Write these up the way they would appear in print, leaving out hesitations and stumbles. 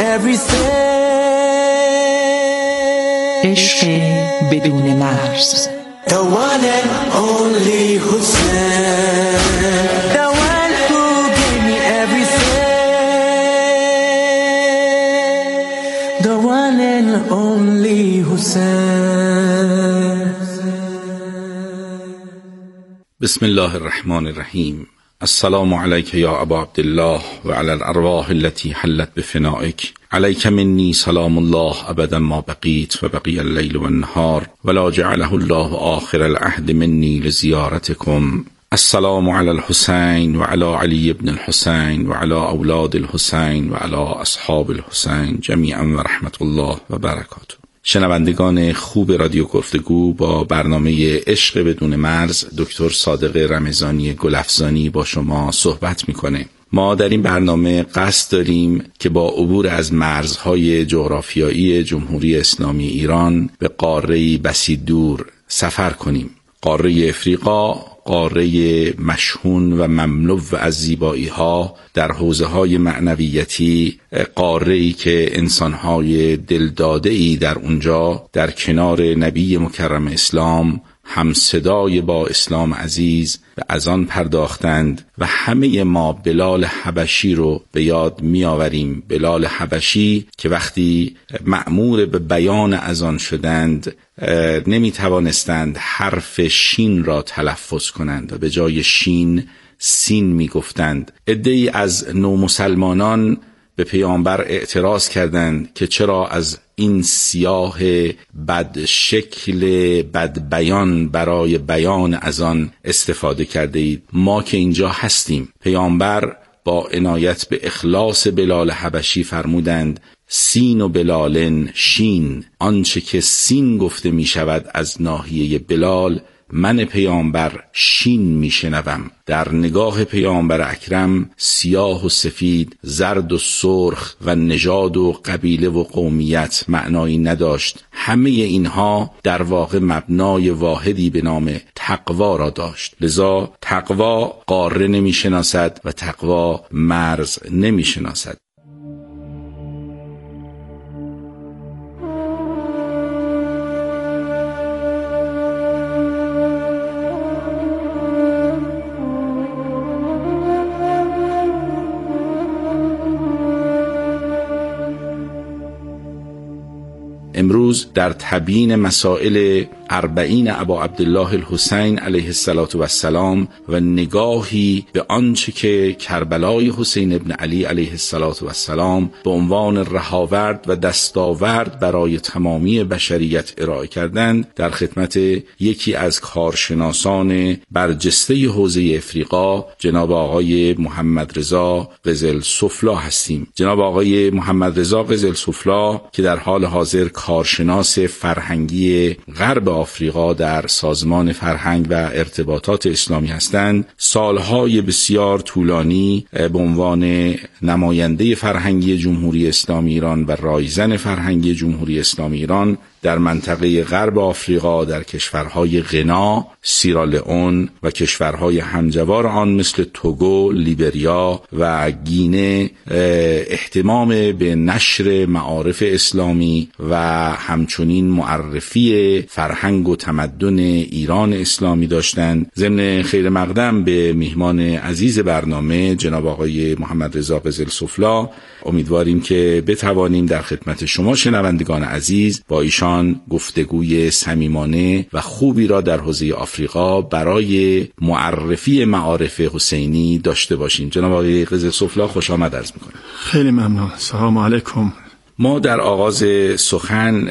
every sin. عشق بدون مرز. The one and only Hussein, the one who gave me everything, the one and only Hussein. بسم الله الرحمن الرحیم. السلام علیک یا ابا عبدالله و علی الارواح التي حلت بفنائک. علیک منی سلام الله ابدا ما بقیت و بقی اللیل و النهار ولا جعله الله آخر العهد منی لزیارتکم. السلام علی الحسین و علی علی ابن الحسین و علی اولاد الحسین و علی اصحاب الحسین جمیعا و رحمت الله و برکاته. شنوندگان خوب رادیو گفتگو، با برنامه عشق بدون مرز دکتر صادق رمضانی گلفزانی با شما صحبت میکنه. ما در این برنامه قصد داریم که با عبور از مرزهای جغرافیایی جمهوری اسلامی ایران به قاره‌ای بسی دور سفر کنیم. قاره افریقا، قاره مشهون و مملو از زیبایی‌ها در حوزه‌های معنویتی، قاره‌ای که انسان‌های دلداده‌ای در اونجا در کنار نبی مکرم اسلام هم صدای با اسلام عزیز و از آن پرداختند و همه ما بلال حبشی رو به یاد می‌آوریم. بلال حبشی که وقتی مأمور به بیان از آن شدند نمی‌توانستند حرف شین را تلفظ کنند و به جای شین سین می‌گفتند. عده‌ای از نومسلمانان به پیامبر اعتراض کردند که چرا از این سیاه بد شکل بد بیان برای بیان از آن استفاده کرده اید؟ ما که اینجا هستیم. پیامبر با عنایت به اخلاص بلال حبشی فرمودند سین و بلالن شین، آنچه که سین گفته می شود از ناحیه بلال من پیامبر شین میشنوم. در نگاه پیامبر اکرم سیاه و سفید، زرد و سرخ و نژاد و قبیله و قومیت معنایی نداشت. همه اینها در واقع مبنای واحدی به نام تقوا را داشت. لذا تقوا قاره نمیشناسد و تقوا مرز نمیشناسد. امروز در تبیین مسائل 40 ابا عبدالله الحسین علیه السلام و نگاهی به آنچه که کربلای حسین ابن علی علیه السلام به عنوان رهاورد و دستاورد برای تمامی بشریت ارائه کردند، در خدمت یکی از کارشناسان برجسته حوزه افریقا جناب آقای محمد رضا قزلسفلا هستیم. جناب آقای محمد رضا قزلسفلا که در حال حاضر کارشناس فرهنگی غرب آفریقا در سازمان فرهنگ و ارتباطات اسلامی هستند، سالهای بسیار طولانی به عنوان نماینده فرهنگی جمهوری اسلامی ایران و رایزن فرهنگی جمهوری اسلامی ایران در منطقه غرب آفریقا در کشورهای غنا، سیرالئون و کشورهای همجوار آن مثل توگو، لیبریا و گینه اهتمام به نشر معارف اسلامی و همچنین معرفی فرهنگ و تمدن ایران اسلامی داشتند. ضمن خیر مقدم به میهمان عزیز برنامه جناب آقای محمد رضا قزلسفلا، امیدواریم که بتوانیم در خدمت شما شنوندگان عزیز با ایشان گفتگوی صمیمانه و خوبی را در حوزه آفریقا برای معرفی معارف حسینی داشته باشیم. جناب آقای قزلسفلا خوش آمد عرض می‌کنم. خیلی ممنون. سلام علیکم. ما در آغاز سخن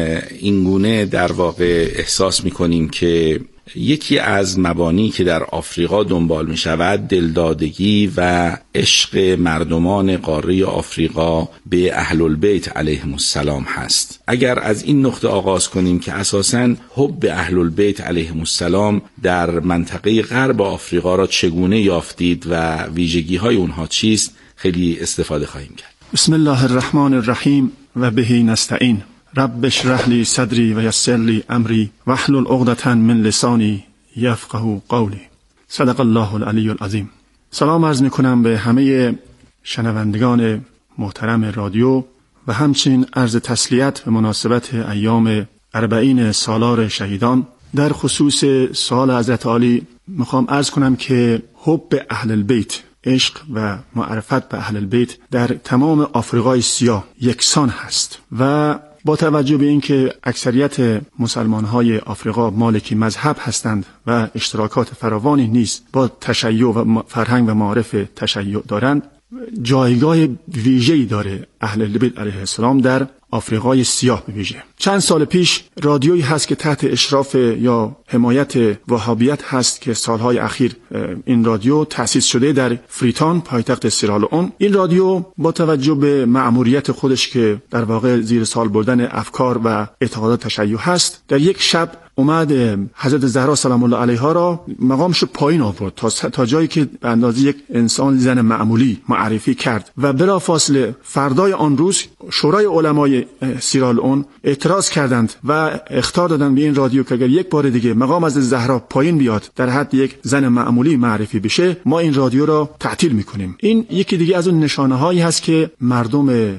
اینگونه در واقع احساس می‌کنیم که یکی از مبانی که در آفریقا دنبال می شود دلدادگی و عشق مردمان قاره آفریقا به اهل البیت علیهم السلام هست. اگر از این نقطه آغاز کنیم که اساساً حب اهل البیت علیهم السلام در منطقه غرب آفریقا را چگونه یافتید و ویژگی های اونها چیست، خیلی استفاده خواهیم کرد. بسم الله الرحمن الرحیم و به نستعین. رب اشرح لی صدری و یسر لی امری واحلل عقدة من لسانی یفقهوا قولی. صدق الله العلی العظیم. سلام عرض میکنم به همه شنوندگان محترم رادیو و همچنین عرض تسلیت به مناسبت ایام 40 سالار شهیدان. در خصوص سوال حضرت عالی میخوام عرض کنم که حب اهل البیت، عشق و معرفت به اهل البیت در تمام آفریقای سیاه یکسان هست و با توجه به اینکه اکثریت مسلمان‌های آفریقا مالکی مذهب هستند و اشتراکات فراوانی نیز با تشیع و فرهنگ و معارف تشیع دارند، جایگاه ویژه‌ای داره اهل البیت علیه السلام در آفریقای سیاه به ویژه. چند سال پیش رادیویی هست که تحت اشراف یا حمایت وهابیت هست که سالهای اخیر این رادیو تأسیس شده در فریتان پایتخت سیرالئون. این رادیو با توجه به مأموریت خودش که در واقع زیر سال بردن افکار و اعتقادات تشیع هست، در یک شب اومد حضرت زهرا سلام الله علیها را مقامش پایین آورد تا جایی که به اندازه یک انسان زن معمولی معرفی کرد و بلافاصله فردای آن روز شورای علمای سیرالئون اعتراض کردند و اخطار دادند به این رادیو که اگر یک بار دیگه مقام از زهرا پایین بیاد در حد یک زن معمولی معرفی بشه، ما این رادیو را تعطیل میکنیم. این یکی دیگه از اون نشانه‌هایی هست که مردم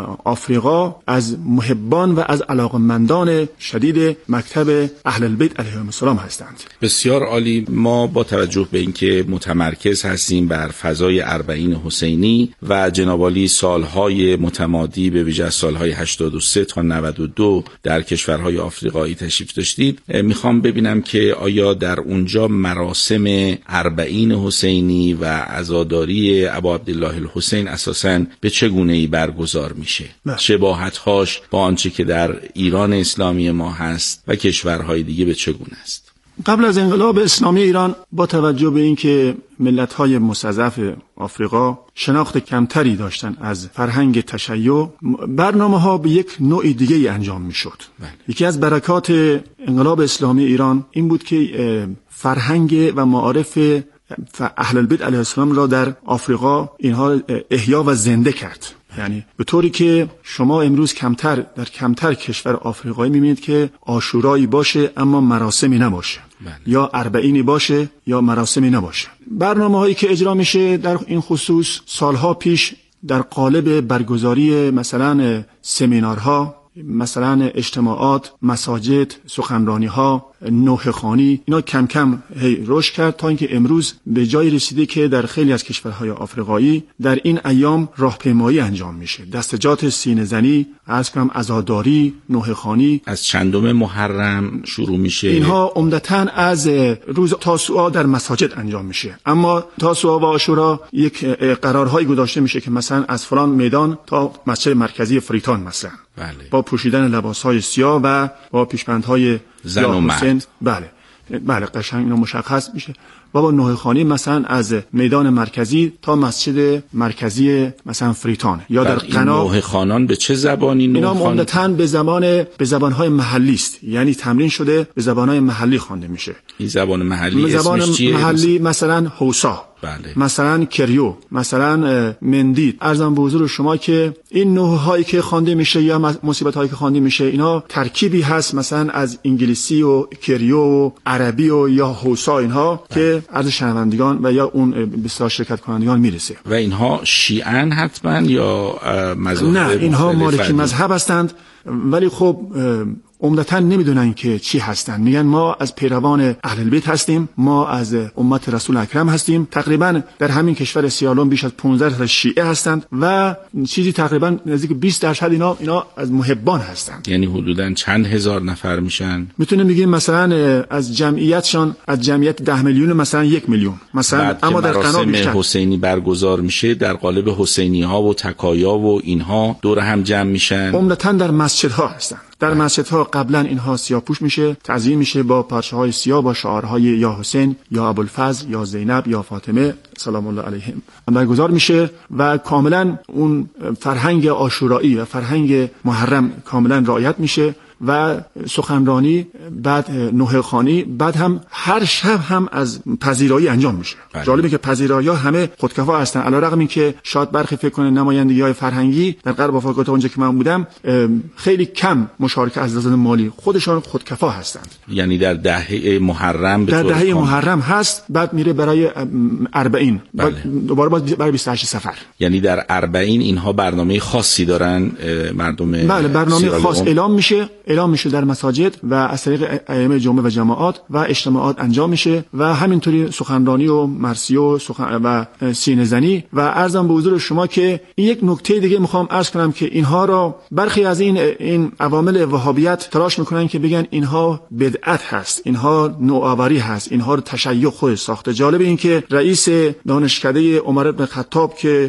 آفریقا از محبان و از علاقمندان شدید مکتب اهل البیت علیهم السلام هستند. بسیار عالی. ما با توجه به اینکه متمرکز هستیم بر فضای 40 حسینی و جناب عالی سالهای متمادی به ویژه سالهای 83 تا 92 در کشورهای آفریقایی تشریف داشتید، میخوام ببینم که آیا در اونجا مراسم 40 حسینی و عزاداری ابا عبدالله الحسین اساساً به چه گونه‌ای برگزار میشه؟ شباهت‌هاش با آنچه که در ایران اسلامی ما هست و کشورهای دیگه به چه گونه است؟ قبل از انقلاب اسلامی ایران با توجه به اینکه ملت‌های مستضعف آفریقا شناخت کمتری داشتن از فرهنگ تشیع، برنامه‌ها به یک نوع دیگه انجام می‌شد. یکی از برکات انقلاب اسلامی ایران این بود که فرهنگ و معارف اهل البیت علیه السلام را در آفریقا اینها احیا و زنده کرد. یعنی به طوری که شما امروز در کمتر کشور آفریقایی می‌بینید که عاشورایی باشه اما مراسمی نباشه، یا 40 باشه یا مراسمی نباشه. برنامه‌هایی که اجرا میشه در این خصوص سالها پیش در قالب برگزاری مثلا سمینارها، مثلا اجتماعات، مساجد، سخنرانی‌ها، نوحه‌خوانی، اینا کم کم رشد کرد تا اینکه امروز به جایی رسیده که در خیلی از کشورهای آفریقایی در این ایام راهپیمایی انجام میشه، دستجات سینه‌زنی، عرض کنم عزاداری، نوحه‌خوانی. از چندم محرم شروع میشه؟ اینها عمدتاً از روز تاسوعا در مساجد انجام میشه، اما تاسوعا و عاشورا یک قرارهایی گذاشته میشه که مثلا از فلان میدان تا مسجد مرکزی فریتان مثلا، بله، با پوشیدن لباسهای سیاه و با پیشبندهای زن و مرد. بله قشنگ اینا مشخص میشه. و با نوحه‌خوانی مثلا از میدان مرکزی تا مسجد مرکزی مثلا فریتان یا در قنا. نوحه‌خوانان به چه زبانی اینا عمدتاً به زبانهای محلی است، یعنی تمرین شده به زبانهای محلی خوانده میشه. این زبان محلی اسمش چیه؟ محلی مثلا حوسا، بله، مثلا کریو، مثلا مندید. عرضم به حضور شما که این نوحه‌هایی که خوانده میشه یا مصیبت‌هایی که خوانده میشه اینا ترکیبی هست مثلا از انگلیسی و کریو و عربی و یا حوسا، اینها که عرض شنوندگان و یا اون بسیار شرکت کنندگان میرسه. و اینها شیعن حتما یا مذاهب؟ نه، اینها مالکی مذهب هستند، ولی خب عمدتاً نمیدونن که چی هستن. میگن ما از پیروان اهل البیت هستیم، ما از امت رسول اکرم هستیم. تقریبا در همین کشور سیرالئون بیش از 15 شیعه هستند و چیزی تقریبا نزدیک 20% اینا از محبان هستند. یعنی حدوداً چند هزار نفر میشن؟ میتونیم بگیم مثلا از جمعیتشان، از جمعیت 10 میلیون مثلا 1 میلیون مثلا. اما در قنا بیشتر حسینی برگزار میشه در قالب حسینی ها و تکایا و اینها دور هم جمع میشن. عمدتاً در مسجدها هستند. در مسجدها قبلا اینها سیاه‌پوش میشه، تعظیم میشه با پارچه‌های سیاه با شعارهای یا حسین یا ابوالفضل یا زینب یا فاطمه سلام الله علیهم برگزار میشه و کاملا اون فرهنگ عاشورایی و فرهنگ محرم کاملا رعایت میشه و سخنرانی، بعد نوحه خوانی، بعد هم هر شب هم از پذیرایی انجام میشه. جالبه که پذیرایی‌ها همه خودکفا هستن، علیرغم اینکه شاید برخی فکر کنه نمایندگی‌های فرهنگی در غرب آفریقا تا اونجا که من بودم خیلی کم مشارکت از لحاظ مالی، خودشان خودکفا هستند. یعنی در دهه محرم در دهه محرم هست، بعد میره برای 40 دوباره برای 28 صفر. یعنی در 40 اینها برنامه خاصی دارن مردم. بله، برنامه خاص اعلام میشه در مساجد و از طریق ائمه جمعه و جماعات و اجتماعات انجام میشه و همینطوری سخنرانی و مرثیه و سینه زنی. و عرضم به حضور شما که این یک نکته دیگه میخوام عرض کنم که اینها را برخی از این عوامل وهابیت تلاش میکنن که بگن اینها بدعت هست، اینها نوآوری هست، اینها رو تشیع خود ساخته. جالب این که رئیس دانشکده عمر بن خطاب که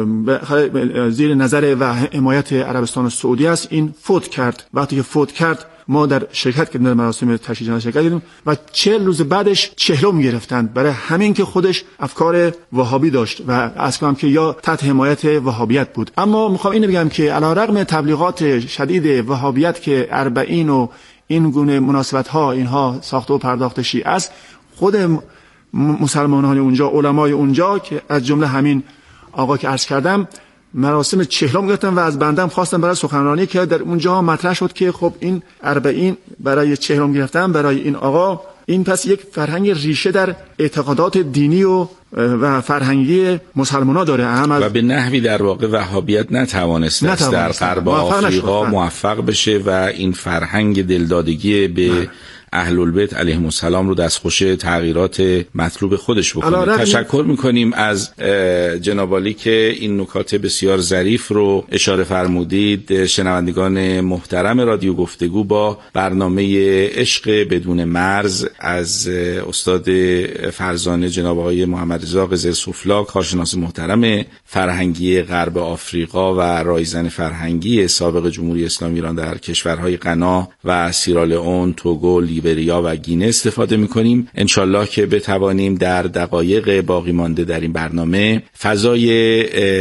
زیر نظر و حمایت عربستان سعودی است، این فوت کرد. وقتی که فوت کرد ما در شرکت کردیم، در مراسم تشییع جنازه شرکت کردیم و 40 روز بعدش چهلم گرفتند برای همین که خودش افکار وهابی داشت و اصلا که یا تحت حمایت وهابیت بود. اما میخوام اینو بگم که علیرغم تبلیغات شدید وهابیت که 40 و این گونه مناسبت ها اینها ساخته و پرداخته شیعه است، خود مسلمانان اونجا، علمای اونجا که از جمله همین آقا که عرض کردم مراسم چهلم گرفتن و از بندم خواستن برای سخنرانی که در اونجا مطرح شد که خب این 40 برای چهلم گرفتن برای این آقا، این پس یک فرهنگ ریشه در اعتقادات دینی و فرهنگی مسلمان‌ها داره و به نحوی در واقع وهابیت نتوانست در غرب آفریقا موفق بشه و این فرهنگ دلدادگی به اهل البیت علیهم السلام رو دستخوش تغییرات مطلوب خودش بکنه. تشکر میکنیم از جناب عالی که این نکات بسیار ظریف رو اشاره فرمودید. شنوندگان محترم رادیو گفتگو، با برنامه عشق بدون مرز از استاد فرزانه جناب آقای محمد رضا قزلسفلا، کارشناس محترم فرهنگی غرب آفریقا و رایزن فرهنگی سابق جمهوری اسلامی ایران در کشورهای غنا و سیرالئون، توگو، لیبریا و گینه استفاده می‌کنیم. انشالله که بتوانیم در دقایق باقی مانده در این برنامه فضای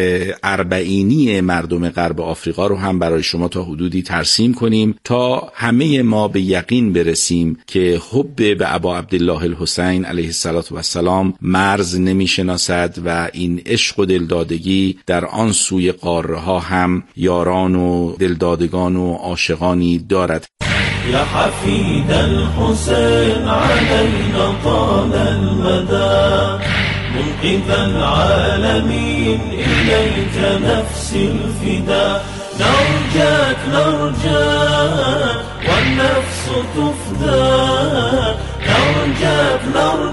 40 مردم غرب آفریقا رو هم برای شما تا حدودی ترسیم کنیم تا همه ما به یقین برسیم که حب به ابا عبدالله الحسین علیه السلام مرز نمی‌شناسد و این عشق و دلدادگی در آن سوی قاره ها هم یاران و دلدادگان و عاشقانی دارد. يا حفيد الحسين علينا طال المدى منقذ العالمين إليك نفسي الفداء نرجاك والنفس تفدى نرجاك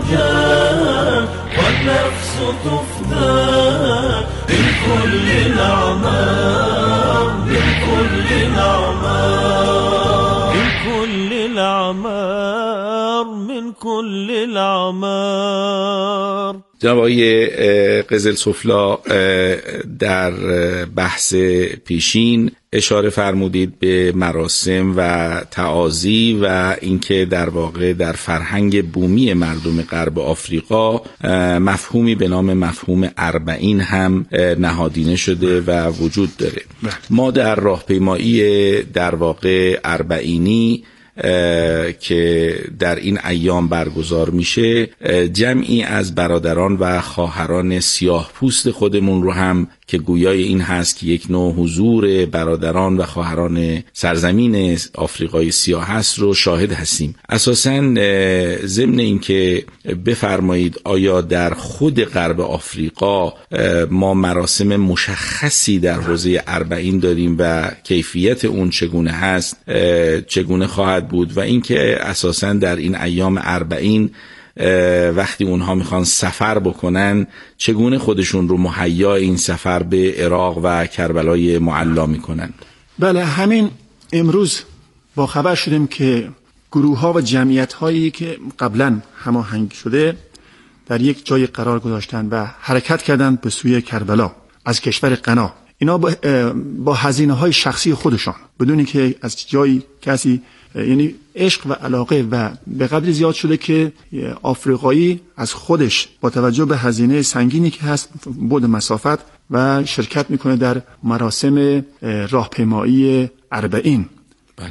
والنفس تفدى بالكل الأعمار بالكل الأعمار كل الأعمار من كل الأعمار. جناب آقای قزلسفلا در بحث پیشین اشاره فرمودید به مراسم و تعازی و اینکه در واقع در فرهنگ بومی مردم غرب آفریقا مفهومی به نام مفهوم 40 هم نهادینه شده و وجود داره. ما در راهپیمایی در واقع 40 که در این ایام برگزار میشه جمعی از برادران و خواهران سیاه پوست خودمون رو هم که گویای این هست که یک نوع حضور برادران و خواهران سرزمین آفریقای سیاه هست رو شاهد هستیم. اساساً ضمن این که بفرمایید آیا در خود غرب آفریقا ما مراسم مشخصی در حوزه 40 داریم و کیفیت اون چگونه هست، چگونه خواهد بود و اینکه اساساً در این ایام 40 وقتی اونها میخوان سفر بکنن چگونه خودشون رو مهیا این سفر به عراق و کربلای معلا میکنن؟ بله، همین امروز با خبر شدیم که گروه ها و جمعیت هایی که قبلا هماهنگ شده در یک جای قرار گذاشتن و حرکت کردن به سوی کربلا از کشور غنا. اینا با هزینه های شخصی خودشان بدون که از جایی کسی، یعنی عشق و علاقه و به قدری زیاد شده که آفریقایی از خودش با توجه به هزینه سنگینی که هست بعد مسافت و شرکت میکنه در مراسم راهپیمایی 40. بله.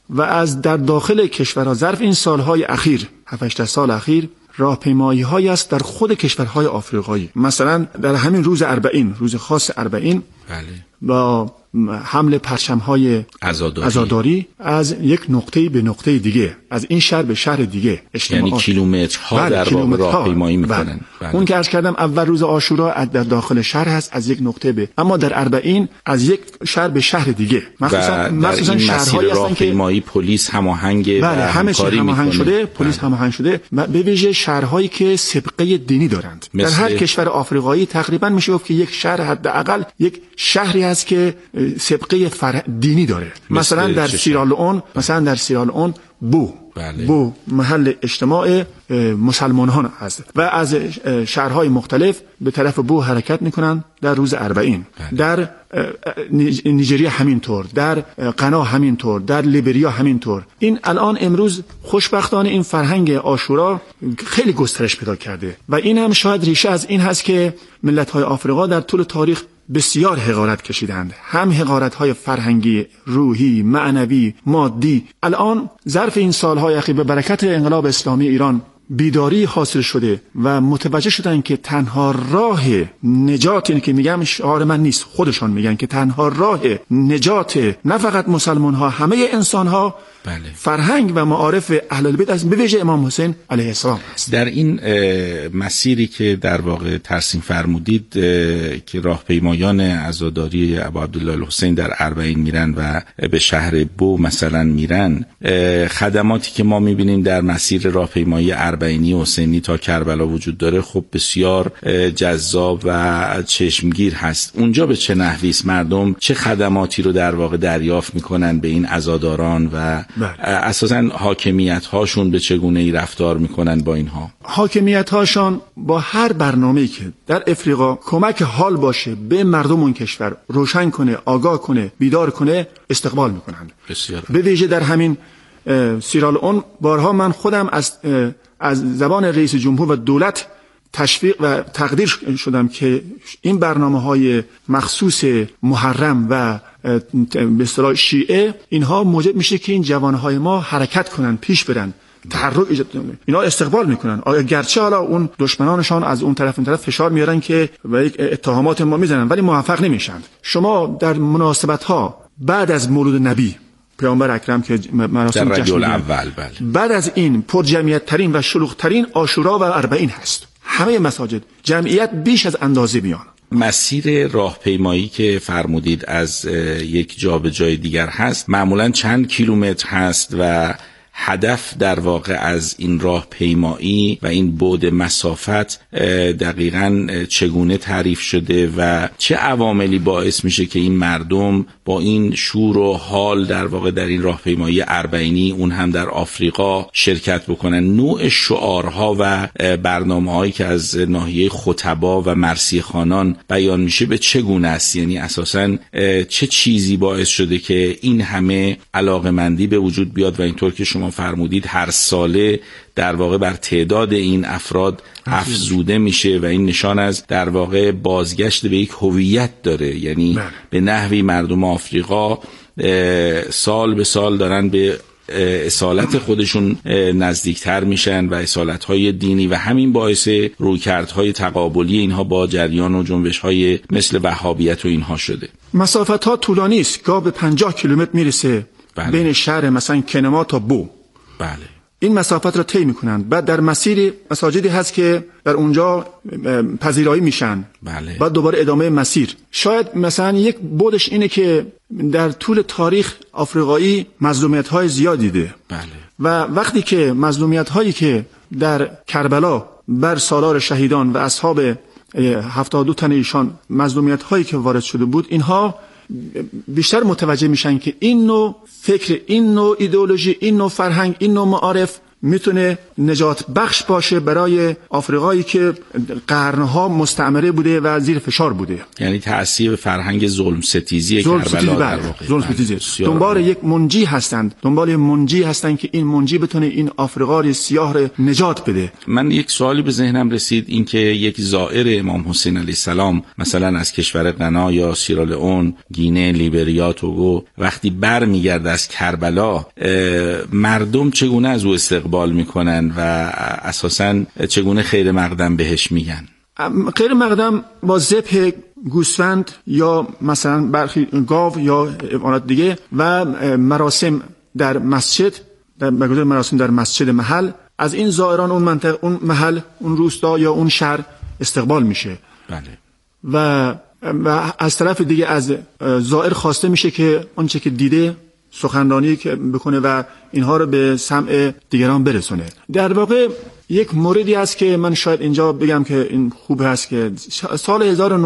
و از در داخل کشورها ظرف این سالهای اخیر 7-8 سال اخیر راهپیمایی هایی است در خود کشورهای آفریقایی. مثلا در همین روز 40 روز خاص 40 با حمل پرچم‌های عزاداری از یک نقطه به نقطه دیگه، از این شهر به شهر دیگه اجتماعات، یعنی کیلومترها در واقع راهپیمایی میکنن. اون که عرض کردم اول روز عاشورا در داخل شهر هست از یک نقطه به، اما در 40 از یک شهر به شهر دیگه. مخصوصا شهرهایی هستن که راهپیمایی پلیس هماهنگ و همه چی هماهنگ شده، پلیس هماهنگ شده، به ویژه شهرهایی که سابقه دینی دارند. در هر کشور آفریقایی تقریبا میشه گفت که یک شهر حداقل یک شهری هست که سابقه دینی داره. مثلا در سیرالئون بو محل اجتماع مسلمان ها هست و از شهرهای مختلف به طرف بو حرکت میکنن در روز 40. در نیجریه همینطور، در غنا همینطور، در لیبریا همینطور. این الان امروز خوشبختانه این فرهنگ عاشورا خیلی گسترش پیدا کرده و این هم شاید ریشه از این هست که ملت‌های آفریقا در طول تاریخ بسیار حقارت کشیدند، هم حقارت‌های فرهنگی، روحی، معنوی، مادی. الان ظرف این سال‌های اخیر به برکت انقلاب اسلامی ایران بیداری حاصل شده و متوجه شدن که تنها راه نجات، این که میگم شعار من نیست، خودشان میگن که تنها راه نجات نه فقط مسلمان ها، همه انسان ها فرهنگ و معارف اهل البیت از به ویژه امام حسین علیه السلام است. در این مسیری که در واقع ترسیم فرمودید که راهپیمایان عزاداری ابا عبدالله الحسین در 40 میرن و به شهر بو مثلا میرن، خدماتی که ما میبینیم در مسیر راهپیمایی 40 حسینی تا کربلا وجود داره خب بسیار جذاب و چشمگیر هست. اونجا به چه نحوی است؟ مردم چه خدماتی رو در واقع دریافت میکنن به این عزاداران و اساساً حاکمیت هاشون به چگونه ای رفتار میکنن با اینها؟ حاکمیت هاشون با هر برنامه‌ای که در افریقا کمک حال باشه به مردم اون کشور، روشن کنه، آگاه کنه، بیدار کنه، استقبال میکنن. بسیار. به ویژه در همین سیرالئون بارها من خودم از زبان رئیس جمهور و دولت تشویق و تقدیر شدم که این برنامه‌های مخصوص محرم و به اصطلاح شیعه اینها موجب میشه که این جوانهای ما حرکت کنن، پیش برن، تحرک ایجاد کنن. اینا استقبال میکنن، گرچه حالا اون دشمنانشان از اون طرف فشار میارن که و یک اتهامات ما میزنن ولی موفق نمیشن. شما در مناسبت‌ها بعد از مولود نبی پیامبر اکرم که مراسم در ربیع الاول بعد از این پر جمعیت ترین و شلوغ ترین عاشورا و 40 هست. همه مساجد جمعیت بیش از اندازه میان. مسیر راهپیمایی که فرمودید از یک جا به جای دیگر هست معمولاً چند کیلومتر هست و هدف در واقع از این راهپیمایی و این بعد مسافت دقیقاً چگونه تعریف شده و چه عواملی باعث میشه که این مردم با این شور و حال در واقع در این راهپیمایی 40 اون هم در آفریقا شرکت بکنن؟ نوع شعارها و برنامه‌هایی که از ناحیه خطبا و مرثیه خوانان بیان میشه به چگونه است؟ یعنی اساساً چه چیزی باعث شده که این همه علاقمندی به وجود بیاد و اینطور که شما فرمودید هر ساله در واقع بر تعداد این افراد افزوده میشه و این نشان از در واقع بازگشت به یک هویت داره. یعنی به نحوی مردم آفریقا سال به سال دارن به اصالت خودشون نزدیکتر میشن و اصالت‌های دینی و همین باعث رویکردهای تقابلی اینها با جریان و جنبش‌های مثل وهابیت و اینها شده. مسافت‌ها طولانی است، گاه به 50 کیلومتر میرسه. بین شهر مثلا کنما تا بو. این مسافت را طی میکنند. بعد در مسیر مساجدی هست که در اونجا پذیرایی میشن. بعد دوباره ادامه مسیر. شاید مثلا یک بودش اینه که در طول تاریخ آفریقایی مظلومیت‌های زیادی دیده. و وقتی که مظلومیت‌هایی که در کربلا بر سالار شهیدان و اصحاب 72 تن ایشان مظلومیت‌هایی که وارد شده بود، اینها بیشتر متوجه میشن که این نوع فکر، این نوع ایدئولوژی، این نوع فرهنگ، این نوع معارف میتونه نجات بخش باشه برای آفریقایی که قرنها مستعمره بوده و زیر فشار بوده. یعنی تأثیر فرهنگ ظلم ستیزی کربلا در واقع. ظلم ستیزی. دنبال یک منجی هستند، دنبال منجی هستند که این منجی بتونه این آفریقای سیاه رو نجات بده. من یک سوالی به ذهنم رسید، این که یک زائر امام حسین علیه السلام مثلا از کشور غنا یا سیرالئون، گینه، لیبریا، توگو وقتی برمیگرده از کربلا، مردم چگونه از او استقبال میکنن و اساساً چگونه خیر مقدم بهش میگن؟ خیر مقدم با ذبح گوسفند یا مثلا برخی گاو یا حیوانات دیگه و مراسم در مسجد، مراسم در مسجد محل، از این زائران اون منطقه، اون محل، اون روستا یا اون شهر استقبال میشه. بله. و از طرف دیگه از زائر خواسته میشه که آنچه که دیده سخنرانی که بکنه و اینها رو به سمع دیگران برسونه. در واقع یک موردی است که من شاید اینجا بگم که این خوب هست که سال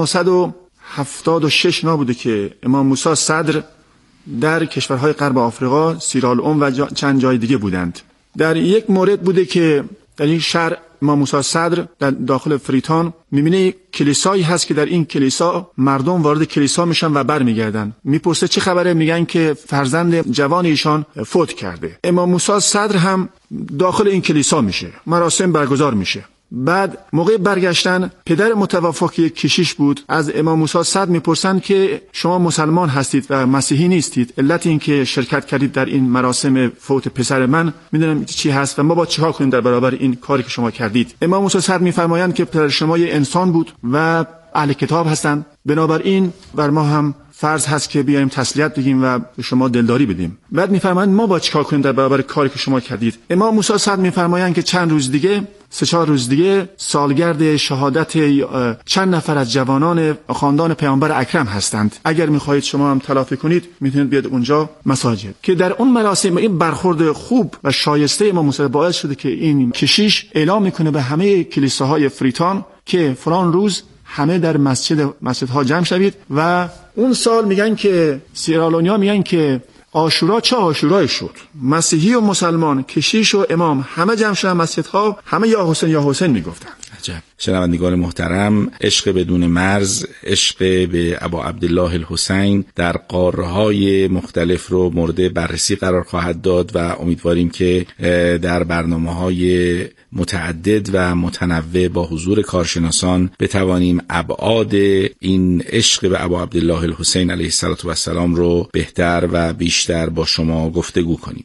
1976 نبوده که امام موسی صدر در کشورهای غرب آفریقا، سیرالئون و چند جای دیگه بودند. در یک مورد بوده که در این شهر امام موسی صدر در داخل فریتان میبینه کلیسایی هست که در این کلیسا مردم وارد کلیسا میشن و برمیگردن. میپرسه چه خبره؟ میگن که فرزند جوان ایشان فوت کرده. امام موسی صدر هم داخل این کلیسا میشه، مراسم برگزار میشه. بعد موقع برگشتن پدر متوفی که کشیش بود از امام موسی صدر میپرسن که شما مسلمان هستید و مسیحی نیستید، علت این که شرکت کردید در این مراسم فوت پسر من میدونم چی هست و ما با چیکار کنیم در برابر این کاری که شما کردید؟ امام موسی صدر میفرمایند که پدر شما یه انسان بود و اهل کتاب هستند، بنابراین بر ما هم فرض هست که بیایم تسلیت بگیم و به شما دلداری بدیم. بعد میفرمایند ما با چیکار کنیم در برابر کاری که شما کردید؟ امام موسی صدر میفرمایند که چند روز دیگه، 3-4 روز دیگه سالگرد شهادت چند نفر از جوانان خاندان پیامبر اکرم هستند. اگر میخواهید شما هم تلافی کنید میتونید بیاد اونجا مساجد. که در اون مراسم این برخورد خوب و شایسته امام موسی باعث شده که این کشیش اعلام میکنه به همه کلیساهای فریتان که فلان روز همه در مسجدها جمع شوید. و اون سال میگن که سیرالئونیا میگن که عاشورا چه عاشورای شد، مسیحی و مسلمان، کشیش و امام همه جمع شدن مسجدها، همه یا حسین یا حسین میگفتن. عجب. شنوندگان محترم، عشق بدون مرز، عشق به ابا عبدالله الحسین در قاره‌های مختلف رو مورد بررسی قرار خواهد داد و امیدواریم که در برنامه‌های متعدد و متنوع با حضور کارشناسان بتوانیم ابعاد این عشق به ابا عبدالله الحسین علیه السلام رو بهتر و بیشتر با شما گفتگو کنیم.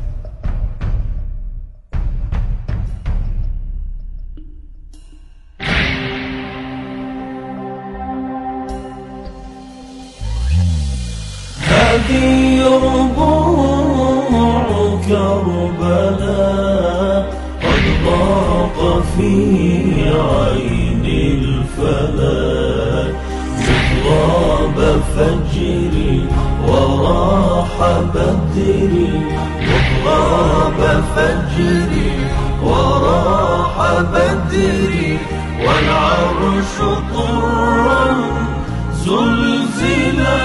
هذه ربوع كربلاء قد ضاق في عين الفلاح غاب فجري وراح بدري غاب فجري وراح بدري والعرش طرا زلزلا.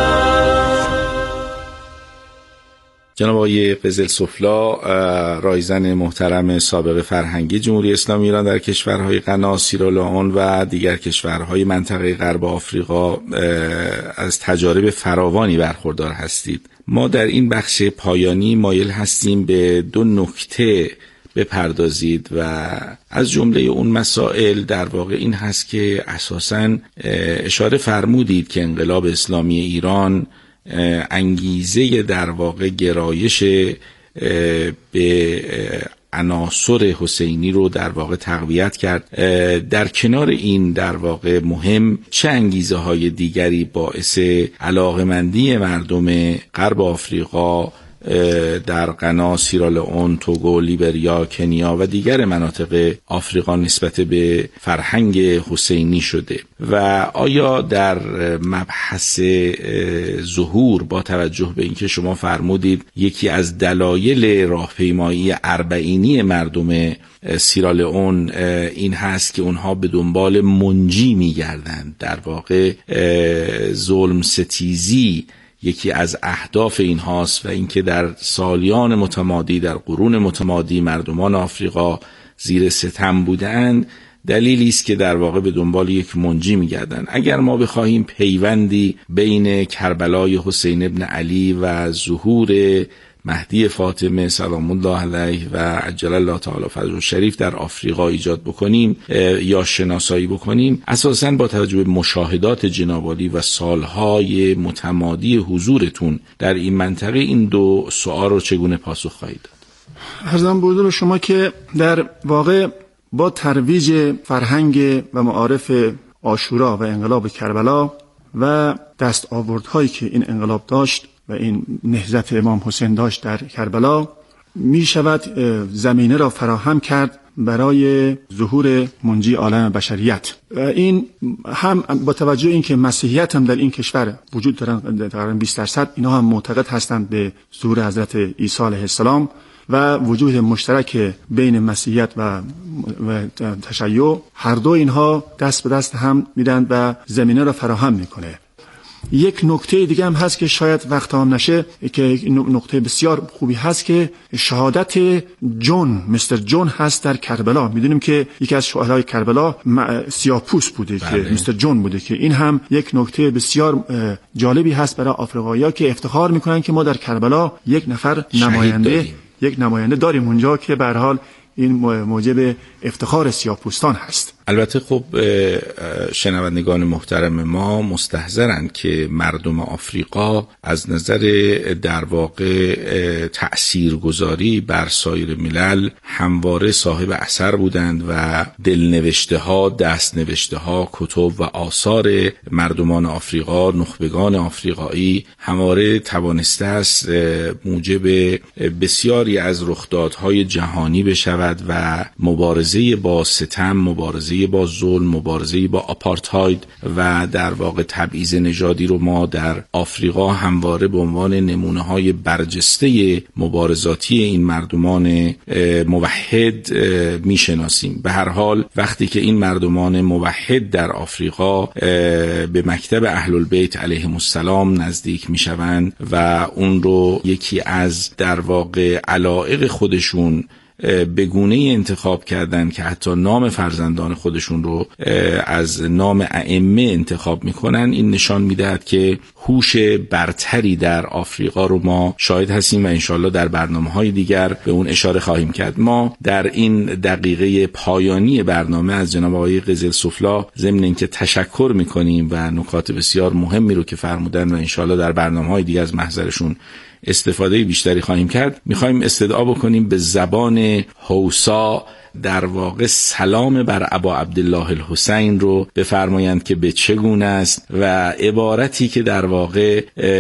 جناب آقای قزل سفلا، رایزن محترم سابق فرهنگی جمهوری اسلامی ایران در کشورهای غنا، سیرالئون و دیگر کشورهای منطقه غرب آفریقا از تجارب فراوانی برخوردار هستید. ما در این بخش پایانی مایل هستیم به 2 نکته بپردازید و از جمله اون مسائل در واقع این هست که اساساً اشاره فرمودید که انقلاب اسلامی ایران انگیزه در واقع گرایش به عناصر حسینی رو در واقع تقویت کرد. در کنار این در واقع مهم چه انگیزه های دیگری باعث علاقمندی مردم غرب آفریقا در غنا، سیرالئون، توگو، لیبریا، کنیا و دیگر مناطق آفریقا نسبت به فرهنگ حسینی شده و آیا در مبحث ظهور با توجه به اینکه شما فرمودید یکی از دلایل راهپیمایی اربعینی مردم سیرالئون این هست که اونها به دنبال منجی می‌گردند، در واقع ظلم ستیزی یکی از اهداف اینهاست و اینکه در سالیان متمادی، در قرون متمادی مردمان آفریقا زیر ستم بودند، دلیلی است که در واقع به دنبال یک منجی می‌گردند. اگر ما بخواهیم پیوندی بین کربلای حسین ابن علی و ظهور مهدی فاطمه سلام الله علیه و عجل الله تعالی فرجه شریف در آفریقا ایجاد بکنیم یا شناسایی بکنیم، اساساً با توجه به مشاهدات جناب عالی و سالهای متمادی حضورتون در این منطقه، این دو سوال رو چگونه پاسخ خواهید داد؟ عرضم بزرگ شما که در واقع با ترویج فرهنگ و معارف عاشورا و انقلاب کربلا و دستاوردهایی که این انقلاب داشت و این نهضت امام حسین داشت در کربلا، می شود زمینه را فراهم کرد برای ظهور منجی عالم بشریت. این هم با توجه این که مسیحیت هم در این کشور وجود دارن، تقریبا 20%، اینا هم معتقد هستند به ظهور حضرت عیسی علیه السلام و وجود مشترک بین مسیحیت و تشیع. هر دو اینها دست به دست هم میدن و زمینه را فراهم میکنه. یک نکته دیگه هم هست که شاید وقت هم نشه، که نکته بسیار خوبی هست که شهادت مستر جون هست در کربلا. میدونیم که یکی از شهدای کربلا سیاه‌پوست بوده که مستر جون بوده، که این هم یک نکته بسیار جالبی هست برای آفریقایی‌ها که افتخار میکنن که ما در کربلا یک نماینده داریم اونجا، که به هر حال این موجب افتخار سیاه‌پوستان هست. البته خب شنوندگان محترم ما مستحضرند که مردم آفریقا از نظر در واقع تأثیرگذاری بر سایر ملل همواره صاحب اثر بودند و دلنوشته ها، دستنوشته ها، کتب و آثار مردمان آفریقا، نخبگان آفریقایی همواره توانسته است موجب بسیاری از رخدادهای جهانی بشود و مبارزه با ستم، مبارزه با ظلم، مبارزه با آپارتاید و در واقع تبعیض نژادی رو ما در آفریقا همواره به عنوان نمونه‌های برجسته مبارزاتی این مردمان موحد میشناسیم. به هر حال وقتی که این مردمان موحد در آفریقا به مکتب اهل البیت علیهم السلام نزدیک میشوند و اون رو یکی از در واقع علایق خودشون به گونه انتخاب کردن که حتی نام فرزندان خودشون رو از نام ائمه انتخاب میکنن، این نشان میدهد که هوش برتری در آفریقا رو ما شاهد هستیم و انشالله در برنامه‌های دیگر به اون اشاره خواهیم کرد. ما در این دقیقه پایانی برنامه از جناب آقای قزل سفلا ضمن اینکه تشکر میکنیم و نکات بسیار مهمی رو که فرمودن و انشالله در برنامه‌های دیگر از محضرشون استفاده بیشتری خواهیم کرد، میخوایم استدعا بکنیم به زبان حوسا در واقع سلام بر ابا عبدالله الحسین رو بفرمایند که به چگونه است و عبارتی که در واقع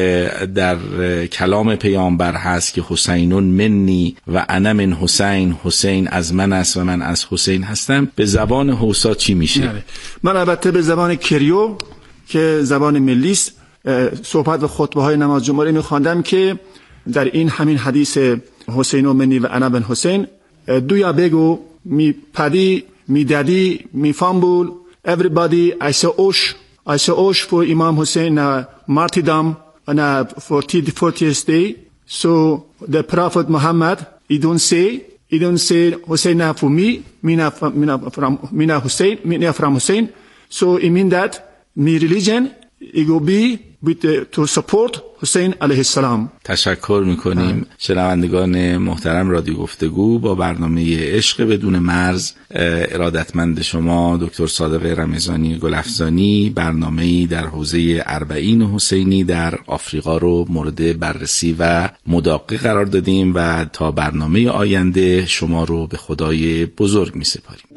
در کلام پیامبر هست که حسینون منی و انا من حسین، حسین از من است و من از حسین هستم، به زبان حوسا چی میشه؟ من البته به زبان کریو که زبان ملی است صحبت و خطبه های نماز جمعه میخواندم که در این همین حدیث حسین و منی و انا بن حسین دویا بگو می پدی می دادی می فامبول everybody I say osh for Imam Hussein martyrdom on a 40th day. So the Prophet Muhammad he don't say Hussein for me, mina Hussein, mina from Hussein. So it mean that my religion it will be to support حسین علیه السلام. تشکر میکنیم. شنوندگان محترم رادیو گفتگو، با برنامه عشق بدون مرز ارادتمند شما دکتر صادق رمضانی گلفزانی برنامه‌ای در حوزه اربعین حسینی در آفریقا رو مورد بررسی و مداقه قرار دادیم و تا برنامه آینده شما رو به خدای بزرگ میسپاریم.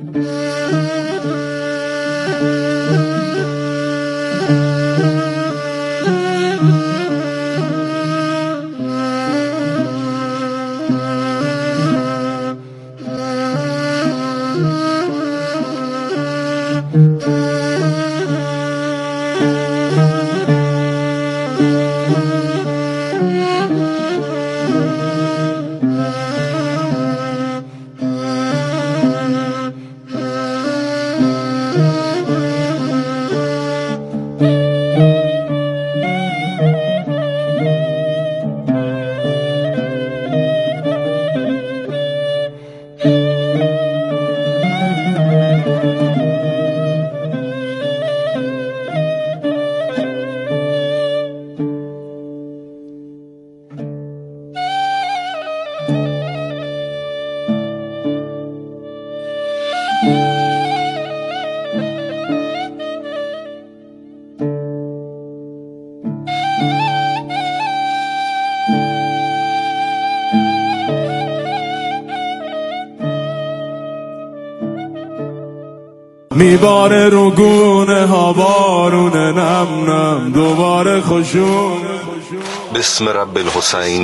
میباره رو گونه ها بارون نم نم دوباره خشون. بسم رب الحسین